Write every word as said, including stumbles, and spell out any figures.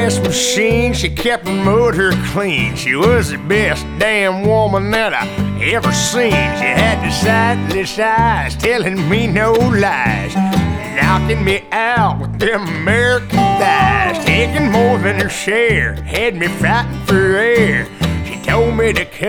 gas machine, she kept her motor clean. She was the best damn woman that I ever seen. She had the sightless eyes telling me no lies, knocking me out with them American thighs, taking more than her share, had me fighting for air. She told me to